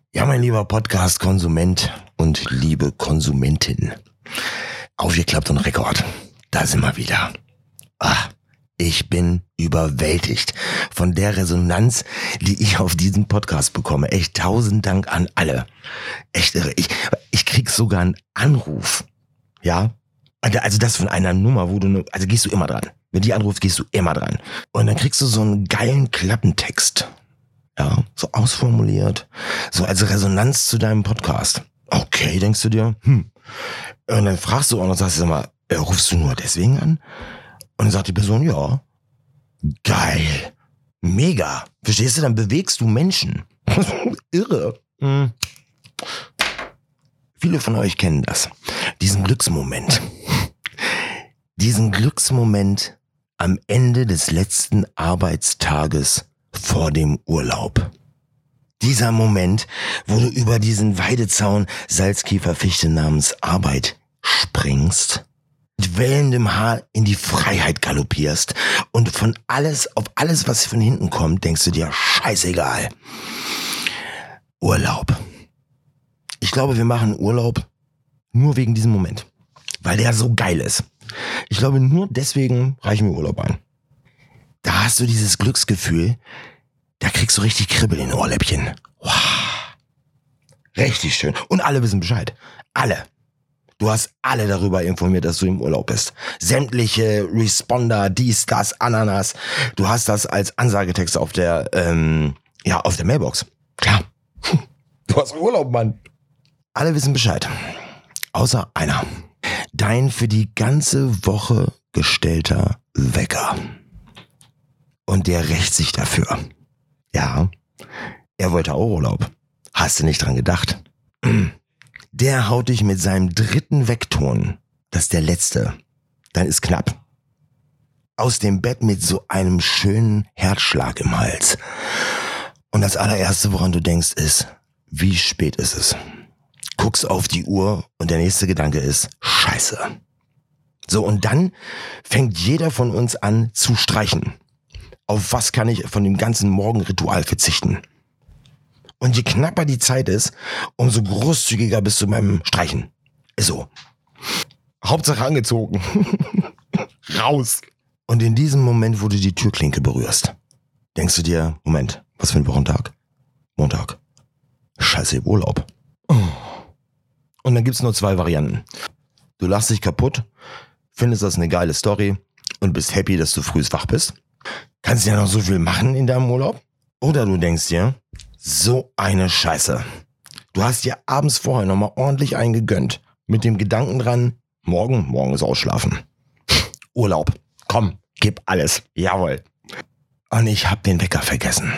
Ja, mein lieber Podcast-Konsument und liebe Konsumentin. Aufgeklappt und Rekord. Da sind wir wieder. Ich bin überwältigt von der Resonanz, die ich auf diesen Podcast bekomme. Echt 1000 Dank an alle. Echt irre. Ich krieg sogar einen Anruf. Ja? Also das von einer Nummer, also gehst du immer dran. Wenn die anruft, gehst du immer dran. Und dann kriegst du so einen geilen Klappentext. Ja, so ausformuliert. So als Resonanz zu deinem Podcast. Okay, denkst du dir. Und dann fragst du auch noch, sagst du mal, rufst du nur deswegen an? Und dann sagt die Person, ja. Geil. Mega. Verstehst du? Dann bewegst du Menschen. Irre. Viele von euch kennen das. Diesen Glücksmoment. Diesen Glücksmoment am Ende des letzten Arbeitstages vor dem Urlaub. Dieser Moment, wo du über diesen Weidezaun Salzkieferfichte namens Arbeit springst, mit wellendem Haar in die Freiheit galoppierst und auf alles, was von hinten kommt, denkst du dir, scheißegal. Urlaub. Ich glaube, wir machen Urlaub nur wegen diesem Moment, weil der so geil ist. Ich glaube, nur deswegen reichen wir Urlaub ein. Da hast du dieses Glücksgefühl, da kriegst du richtig Kribbel in den Ohrläppchen. Wow. Richtig schön. Und alle wissen Bescheid. Alle. Du hast alle darüber informiert, dass du im Urlaub bist. Sämtliche Responder, dies, das, Ananas. Du hast das als Ansagetext auf der Mailbox. Klar. Du hast Urlaub, Mann. Alle wissen Bescheid. Außer einer. Dein für die ganze Woche gestellter Wecker. Und der rächt sich dafür. Ja, er wollte auch Urlaub. Hast du nicht dran gedacht? Der haut dich mit seinem 3. Weckton, das ist der letzte, dann ist knapp, aus dem Bett mit so einem schönen Herzschlag im Hals. Und das allererste, woran du denkst, ist, wie spät ist es? Guckst auf die Uhr und der nächste Gedanke ist, Scheiße. So, und dann fängt jeder von uns an zu streichen. Auf was kann ich von dem ganzen Morgenritual verzichten? Und je knapper die Zeit ist, umso großzügiger bist du beim Streichen. Ist so. Hauptsache angezogen. Raus. Und in diesem Moment, wo du die Türklinke berührst, denkst du dir, Moment, was für ein Wochentag? Montag. Scheiße, Urlaub. Und dann gibt's nur 2 Varianten. Du lachst dich kaputt, findest das eine geile Story und bist happy, dass du früh wach bist. Kannst ja noch so viel machen in deinem Urlaub. Oder du denkst dir, so eine Scheiße. Du hast dir abends vorher nochmal ordentlich eingegönnt. Mit dem Gedanken dran, morgen ist ausschlafen. Urlaub. Komm, gib alles. Jawohl. Und ich hab den Wecker vergessen.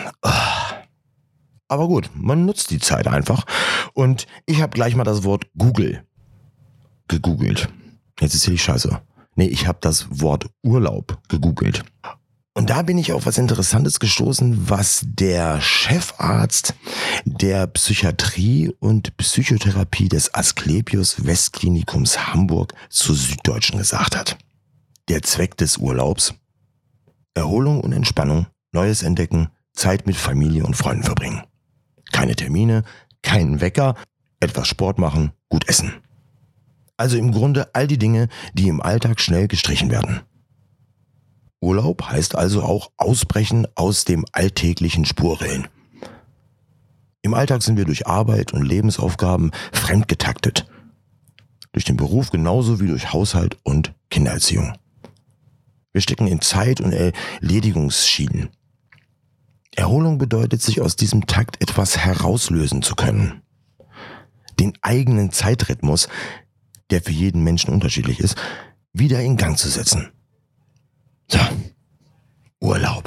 Aber gut, man nutzt die Zeit einfach. Und ich habe gleich mal das Wort Google gegoogelt. Jetzt ist hier die Scheiße. Nee, ich habe das Wort Urlaub gegoogelt. Und da bin ich auf was Interessantes gestoßen, was der Chefarzt der Psychiatrie und Psychotherapie des Asklepios Westklinikums Hamburg zur Süddeutschen gesagt hat. Der Zweck des Urlaubs: Erholung und Entspannung, Neues entdecken, Zeit mit Familie und Freunden verbringen. Keine Termine, keinen Wecker, etwas Sport machen, gut essen. Also im Grunde all die Dinge, die im Alltag schnell gestrichen werden. Urlaub heißt also auch ausbrechen aus dem alltäglichen Spurrillen. Im Alltag sind wir durch Arbeit und Lebensaufgaben fremdgetaktet. Durch den Beruf genauso wie durch Haushalt und Kindererziehung. Wir stecken in Zeit- und Erledigungsschienen. Erholung bedeutet, sich aus diesem Takt etwas herauslösen zu können. Den eigenen Zeitrhythmus, der für jeden Menschen unterschiedlich ist, wieder in Gang zu setzen. So, Urlaub.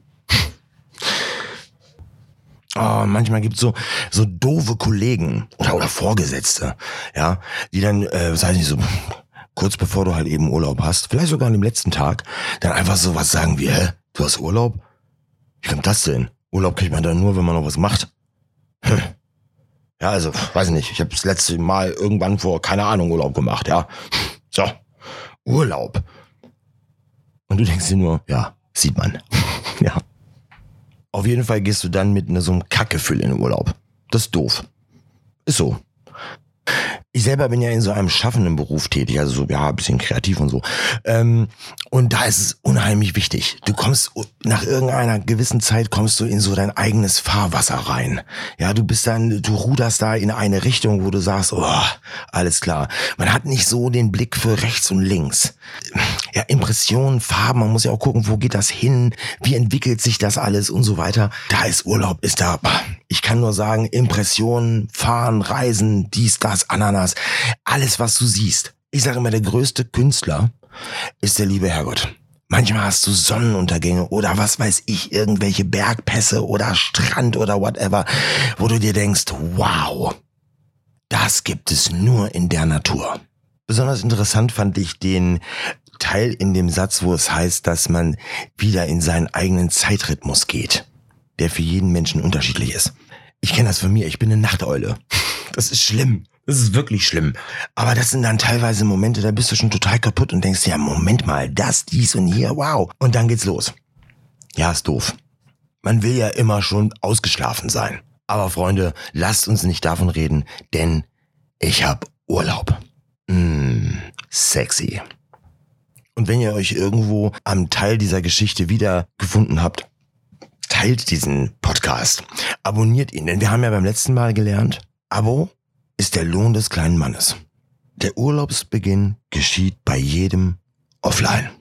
Manchmal gibt's so doofe Kollegen oder Vorgesetzte, ja, die dann, so kurz bevor du halt eben Urlaub hast, vielleicht sogar an dem letzten Tag, dann einfach so was sagen wie, du hast Urlaub? Wie kommt das denn? Urlaub kriegt man dann nur, wenn man noch was macht. Ja, also, weiß nicht, ich habe das letzte Mal irgendwann vor, keine Ahnung, Urlaub gemacht, ja. So, Urlaub. Und du denkst dir nur, ja, sieht man. Ja. Auf jeden Fall gehst du dann mit so einem Kackgefühl in den Urlaub. Das ist doof. Ist so. Ich selber bin ja in so einem schaffenden Beruf tätig, also so, ja, ein bisschen kreativ und so. Und da ist es unheimlich wichtig. Du kommst, nach irgendeiner gewissen Zeit kommst du in so dein eigenes Fahrwasser rein. Ja, du ruderst da in eine Richtung, wo du sagst, oh, alles klar. Man hat nicht so den Blick für rechts und links. Ja, Impressionen, Farben, man muss ja auch gucken, wo geht das hin, wie entwickelt sich das alles und so weiter. Da ist Urlaub, ich kann nur sagen, Impressionen, Fahren, Reisen, dies, das, Ananas, alles, was du siehst. Ich sage immer, der größte Künstler ist der liebe Herrgott. Manchmal hast du Sonnenuntergänge oder was weiß ich, irgendwelche Bergpässe oder Strand oder whatever, wo du dir denkst, wow, das gibt es nur in der Natur. Besonders interessant fand ich den Teil in dem Satz, wo es heißt, dass man wieder in seinen eigenen Zeitrhythmus geht, der für jeden Menschen unterschiedlich ist. Ich kenne das von mir, ich bin eine Nachteule. Das ist schlimm. Das ist wirklich schlimm. Aber das sind dann teilweise Momente, da bist du schon total kaputt und denkst, ja, Moment mal, das, dies und hier, wow. Und dann geht's los. Ja, ist doof. Man will ja immer schon ausgeschlafen sein. Aber Freunde, lasst uns nicht davon reden, denn ich hab Urlaub. Sexy. Und wenn ihr euch irgendwo am Teil dieser Geschichte wiedergefunden habt, teilt diesen Podcast, abonniert ihn, denn wir haben ja beim letzten Mal gelernt, Abo ist der Lohn des kleinen Mannes. Der Urlaubsbeginn geschieht bei jedem offline.